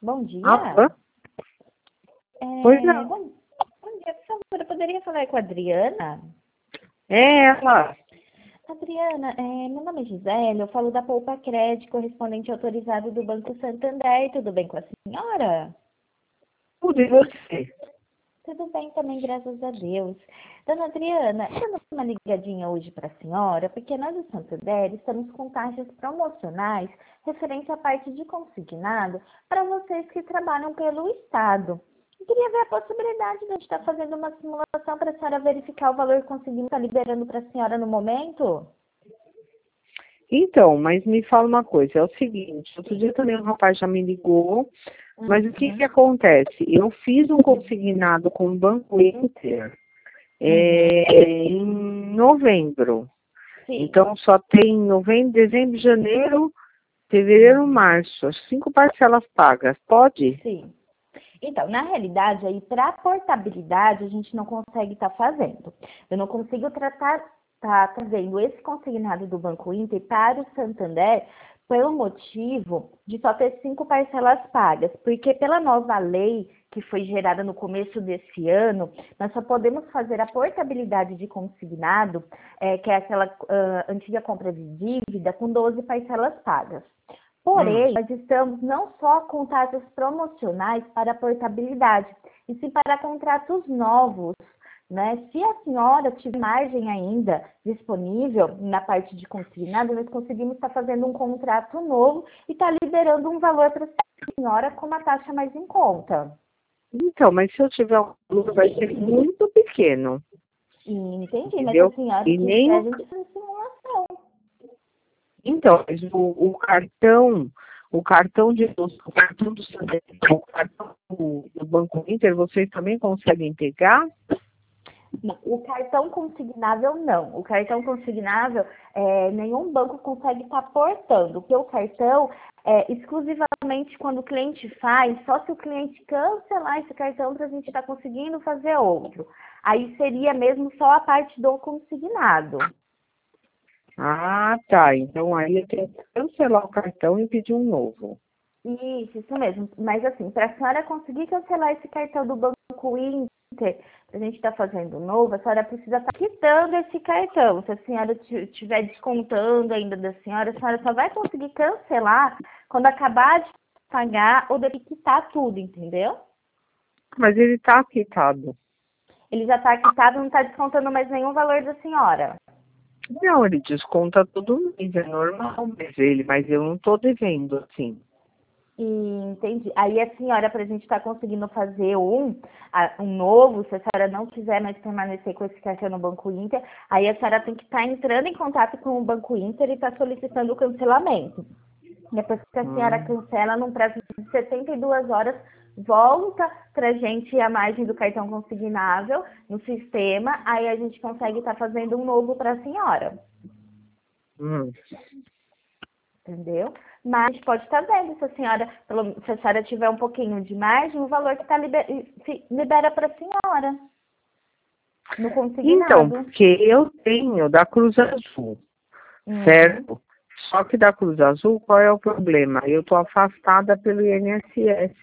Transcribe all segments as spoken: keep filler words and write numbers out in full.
Bom dia. Alô? É, Pois não. bom, bom dia, por favor, eu poderia falar com a Adriana? É ela. Adriana, é, meu nome é Gisele, eu falo da Poupa Crédito, correspondente autorizado do Banco Santander. Tudo bem com a senhora? Tudo e você? Tudo bem também, graças a Deus. Dona Adriana, eu dando uma ligadinha hoje para a senhora, porque nós do Santander estamos com taxas promocionais referente à parte de consignado para vocês que trabalham pelo Estado. Eu queria ver a possibilidade de a gente estar fazendo uma simulação para a senhora verificar o valor que conseguimos estar liberando para a senhora no momento. Então, mas me fala uma coisa, é o seguinte, outro dia também um rapaz já me ligou, mas o que que Uhum. acontece? Eu fiz um consignado com o Banco Inter Uhum. é, em novembro. Sim. Então só tem novembro, dezembro, janeiro, fevereiro, Uhum. março, as cinco parcelas pagas. Pode? Sim. Então, na realidade, aí para portabilidade a gente não consegue estar fazendo. Eu não consigo tratar, tá trazendo esse consignado do Banco Inter para o Santander pelo motivo de só ter cinco parcelas pagas, porque pela nova lei que foi gerada no começo desse ano, nós só podemos fazer a portabilidade de consignado, é, que é aquela uh, antiga compra de dívida, com doze parcelas pagas. Hum. Porém, nós estamos não só com taxas promocionais para portabilidade, e sim para contratos novos, né? Se a senhora tiver margem ainda disponível na parte de consignado, nós conseguimos estar fazendo um contrato novo e estar liberando um valor para a senhora com uma taxa mais em conta. Então, mas se eu tiver um valor, vai ser muito pequeno, E entendi, mas se a entendeu? senhora E nem quiser, a o gente faz simulação. Então, mas o, o cartão, o cartão de o cartão do Santander, o cartão do, do Banco Inter, vocês também conseguem pegar? Não, o cartão consignável não. O cartão consignável, é, nenhum banco consegue estar portando, porque o cartão é exclusivamente quando o cliente faz, só se o cliente cancelar esse cartão para a gente estar conseguindo fazer outro. Aí seria mesmo só a parte do consignado. Ah, tá. Então aí eu tenho que cancelar o cartão e pedir um novo. Isso, isso mesmo. Mas assim, para a senhora conseguir cancelar esse cartão do Banco Inter, a gente está fazendo novo, a senhora precisa estar quitando esse cartão. Se a senhora estiver descontando ainda da senhora, a senhora só vai conseguir cancelar quando acabar de pagar ou de quitar tudo, entendeu? Mas ele está quitado. Ele já está quitado, não está descontando mais nenhum valor da senhora. Não, ele desconta todo mês, é normal, mas ele, mas eu não estou devendo, assim. E, entendi. Aí a senhora, para a gente estar conseguindo fazer um, a- um novo, se a senhora não quiser mais permanecer com esse cartão no Banco Inter, aí a senhora tem que estar entrando em contato com o Banco Inter e estar solicitando o cancelamento. Depois que a senhora Hum, cancela, num prazo de setenta e duas horas, volta para a gente a margem do cartão consignável no sistema, aí a gente consegue estar fazendo um novo para a senhora. hum. Entendeu? Mas a gente pode estar vendo se a senhora, pelo- se a senhora tiver um pouquinho de margem, o valor que está liber, se libera para a senhora no Então, consignado. porque eu tenho da Cruz Azul, Uhum. certo? Só que da Cruz Azul, qual é o problema? Eu estou afastada pelo I N S S.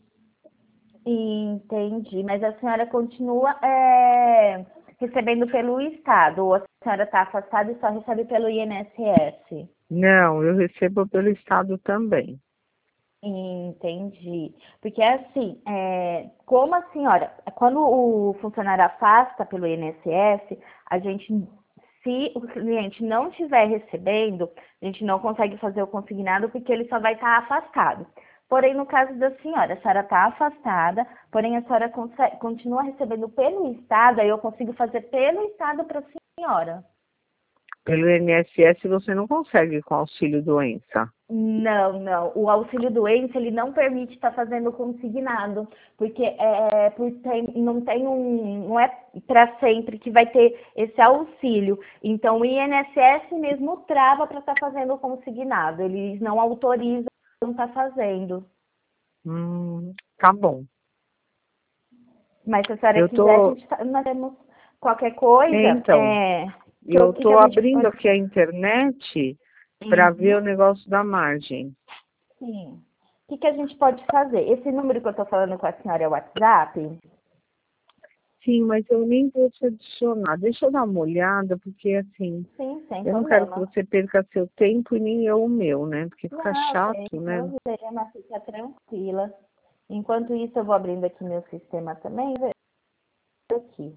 Entendi. Mas a senhora continua é, recebendo pelo Estado, ou a senhora está afastada e só recebe pelo I N S S? Não, eu recebo pelo Estado também. Entendi. Porque assim, é, como a senhora, quando o funcionário afasta pelo I N S S, a gente, se o cliente não estiver recebendo, a gente não consegue fazer o consignado porque ele só vai estar afastado. Porém, no caso da senhora, a senhora está afastada, porém a senhora consegue, continua recebendo pelo Estado, aí eu consigo fazer pelo Estado para a senhora. Pelo I N S S você não consegue com auxílio doença. Não, não. O auxílio doença ele não permite estar fazendo consignado, porque é, por tem, não tem um, não é para sempre que vai ter esse auxílio. Então o I N S S mesmo trava para estar fazendo consignado. Eles não autorizam estar fazendo. Hum, tá bom. Mas se a senhora Eu quiser, a tô, gente tá, nós temos qualquer é, coisa, então, é, que, eu o que que tô a gente abrindo pode. aqui a internet para ver Uhum. o negócio da margem. Sim. que, que a gente pode fazer? Esse número que eu estou falando com a senhora é o WhatsApp? Sim, mas eu nem vou te adicionar. Deixa eu dar uma olhada, porque assim, Sim, sem eu não quero que problema. você perca seu tempo e nem eu o meu, né? Porque fica Não, chato, sem né? problema, fica tranquila. Enquanto isso, eu vou abrindo aqui meu sistema também. Ver aqui.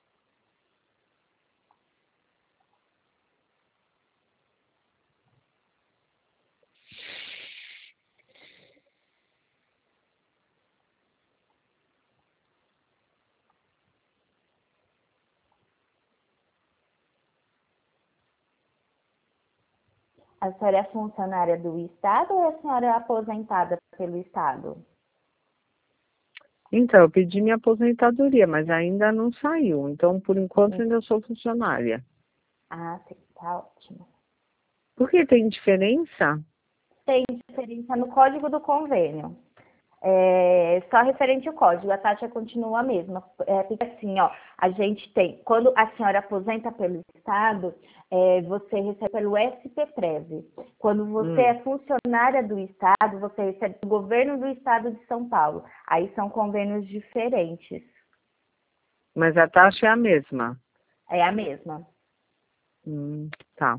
A senhora é funcionária do Estado ou a senhora é aposentada pelo Estado? Então, eu pedi minha aposentadoria, mas ainda não saiu. Então, por enquanto, ainda sou funcionária. Ah, sim, tá ótimo. Por que tem diferença? Tem diferença no código do convênio. É, só referente ao código, a taxa continua a mesma. É, fica assim, ó, a gente tem, quando a senhora aposenta pelo Estado, é, você recebe pelo S P Prev. Quando você Hum, é funcionária do Estado, você recebe do governo do Estado de São Paulo. Aí são convênios diferentes. mas a taxa é a mesma. É a mesma. Hum, tá.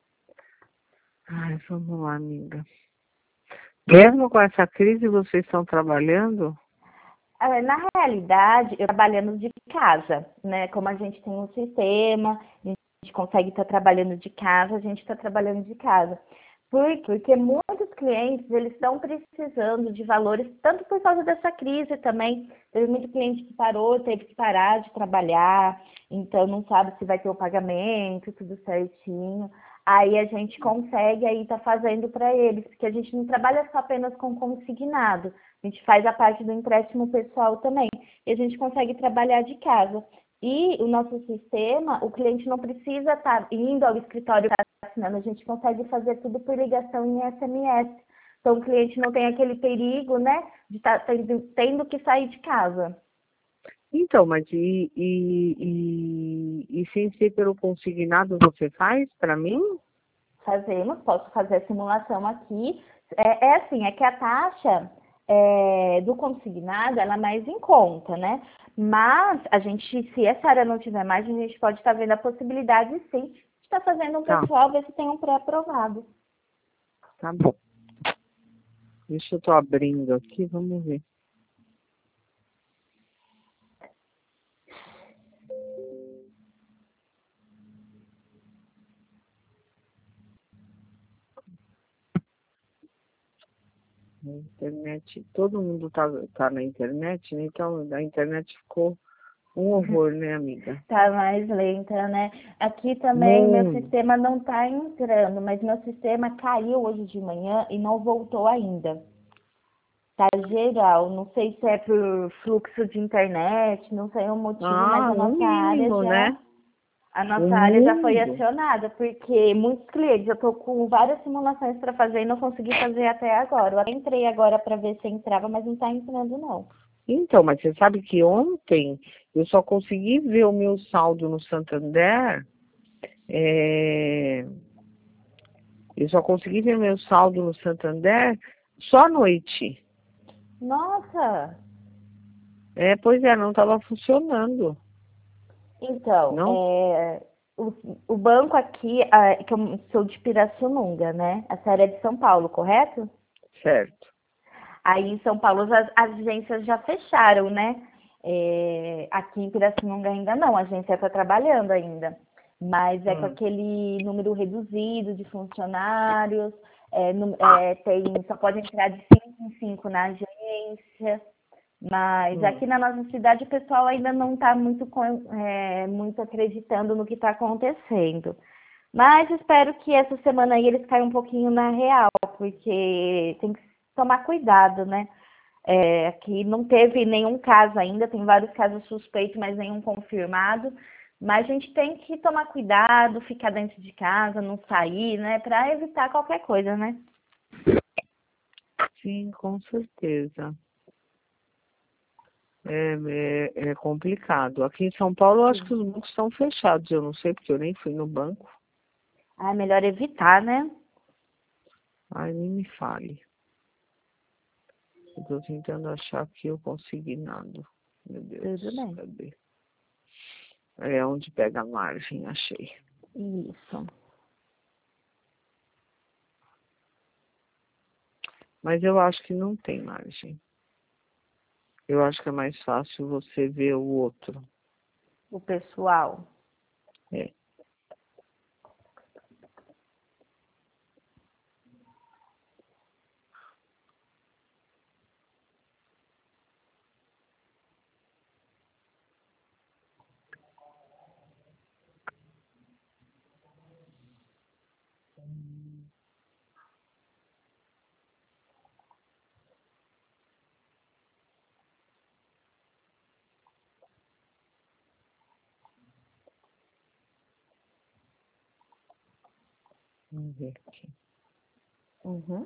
Ai, vamos lá, amiga. Mesmo com essa crise, vocês estão trabalhando? Ah, na realidade, eu trabalhando de casa, né? Como a gente tem um sistema, a gente consegue estar trabalhando de casa, a gente está trabalhando de casa. Por quê? Porque muitos clientes, eles estão precisando de valores, tanto por causa dessa crise também. Teve muito cliente que parou, teve que parar de trabalhar, então não sabe se vai ter o pagamento, tudo certinho. Aí a gente consegue aí estar fazendo para eles, porque a gente não trabalha só apenas com consignado. A gente faz a parte do empréstimo pessoal também. E a gente consegue trabalhar de casa. E o nosso sistema, o cliente não precisa estar indo ao escritório para assinando. A gente consegue fazer tudo por ligação em S M S. Então o cliente não tem aquele perigo, né, de estar tendo, tendo que sair de casa. Então, mas e, e, e, e sem ser pelo consignado você faz para mim? Fazemos, posso fazer a simulação aqui. É, é assim, é que a taxa é, do consignado, ela é mais em conta, né? Mas a gente, se essa área não tiver mais, a gente pode estar vendo a possibilidade, sim, de estar fazendo um Tá, pessoal, ver se tem um pré-aprovado. tá bom. Deixa eu tô abrindo aqui, vamos ver. A internet, todo mundo tá, tá na internet, né? Então a internet ficou um horror, né, amiga? Tá mais lenta, né? Aqui também o meu Muito. sistema não está entrando, mas meu sistema caiu hoje de manhã e não voltou ainda. Tá geral, não sei se é por fluxo de internet, não sei o motivo, mas Ah, a um nossa área mínimo, já né? a O nossa área já foi mundo. acionada, porque muitos clientes, eu tô com várias simulações para fazer e não consegui fazer até agora. Eu até entrei agora para ver se entrava, mas não tá entrando não. Então, mas você sabe que ontem eu só consegui ver o meu saldo no Santander. é, Eu só consegui ver meu saldo no Santander só à noite. Nossa! É, pois é, não estava funcionando. Então, Não? é, o, o banco aqui, ah, que eu sou de Pirassununga, né? A senhora é de São Paulo, correto? Certo. Aí em São Paulo as, as agências já fecharam, né? É, aqui em Pirassununga ainda não, a agência está trabalhando ainda. Mas é com Hum, aquele número reduzido de funcionários, é, nu- é, tem, só pode entrar de cinco em cinco na agência. Mas hum. aqui na nossa cidade o pessoal ainda não está muito, com- é, muito acreditando no que está acontecendo. Mas espero que essa semana aí eles caiam um pouquinho na real, porque tem que tomar cuidado, né? É, aqui não teve nenhum caso ainda, tem vários casos suspeitos, mas nenhum confirmado. Mas a gente tem que tomar cuidado, ficar dentro de casa, não sair, né? Para evitar qualquer coisa, né? Sim, com certeza. É, é, é complicado. Aqui em São Paulo, eu acho que Sim. os bancos estão fechados. Eu não sei porque eu nem fui no banco. Ah, é melhor evitar, né? Ai, nem me fale. Eu tô tentando achar aqui o consignado. Meu Deus, Tudo bem. cadê? É onde pega a margem, achei. Isso. Mas eu acho que não tem margem. Eu acho que é mais fácil você ver o outro. O pessoal. É. Vamos ver aqui. Uhum.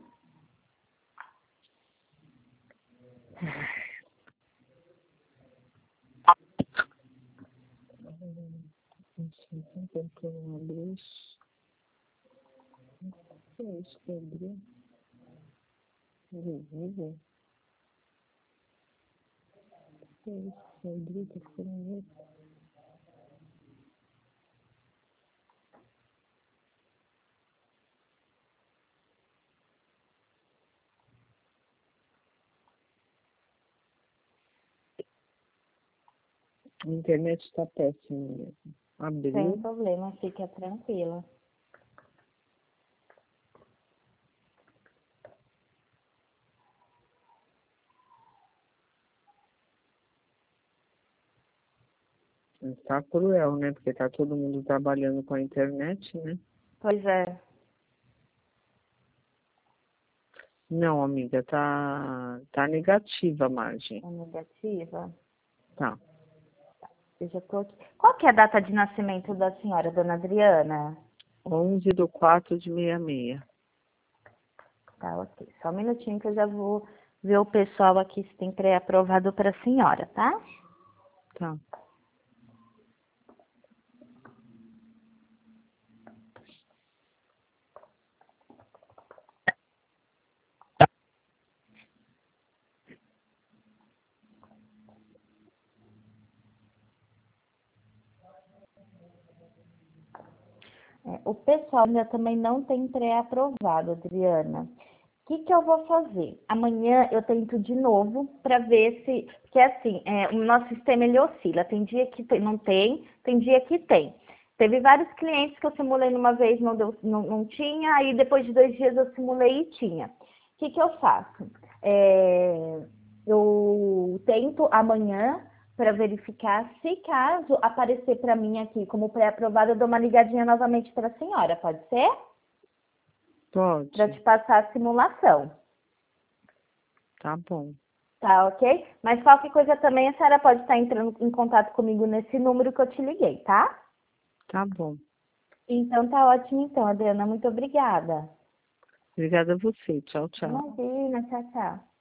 Não sei, não tem como abrir isso. O que é isso que abriu? Invisível? O que é isso que abriu? Tá ficando louco. A internet está péssima mesmo. Sem Abriu. problema, fica tranquila. Está cruel, né? Porque tá todo mundo trabalhando com a internet, né? Pois é. Não, amiga, tá, tá negativa a margem. É negativa. Tá. Eu já tô aqui. Qual que é a data de nascimento da senhora, dona Adriana? onze do quatro de sessenta e seis. Tá, ok. Só um minutinho que eu já vou ver o pessoal aqui se tem pré-aprovado para a senhora, tá? Tá. É, o pessoal ainda também não tem pré-aprovado, Adriana. O que, que eu vou fazer? Amanhã eu tento de novo para ver se. Porque assim, é, o nosso sistema ele oscila. Tem dia que tem- não tem, tem dia que tem. Teve vários clientes que eu simulei numa vez, não, deu, não, não tinha, aí depois de dois dias eu simulei e tinha. O que, que eu faço? É, eu tento amanhã para verificar. Se caso aparecer para mim aqui como pré-aprovado, eu dou uma ligadinha novamente para a senhora, pode ser? Para te Pode. passar a simulação. Tá bom. Tá, ok? Mas qualquer coisa também, a senhora pode estar entrando em contato comigo nesse número que eu te liguei, tá? Tá bom. Então tá ótimo então, Adriana. Muito obrigada. Obrigada a você. Tchau, tchau. Imagina, tchau, tchau.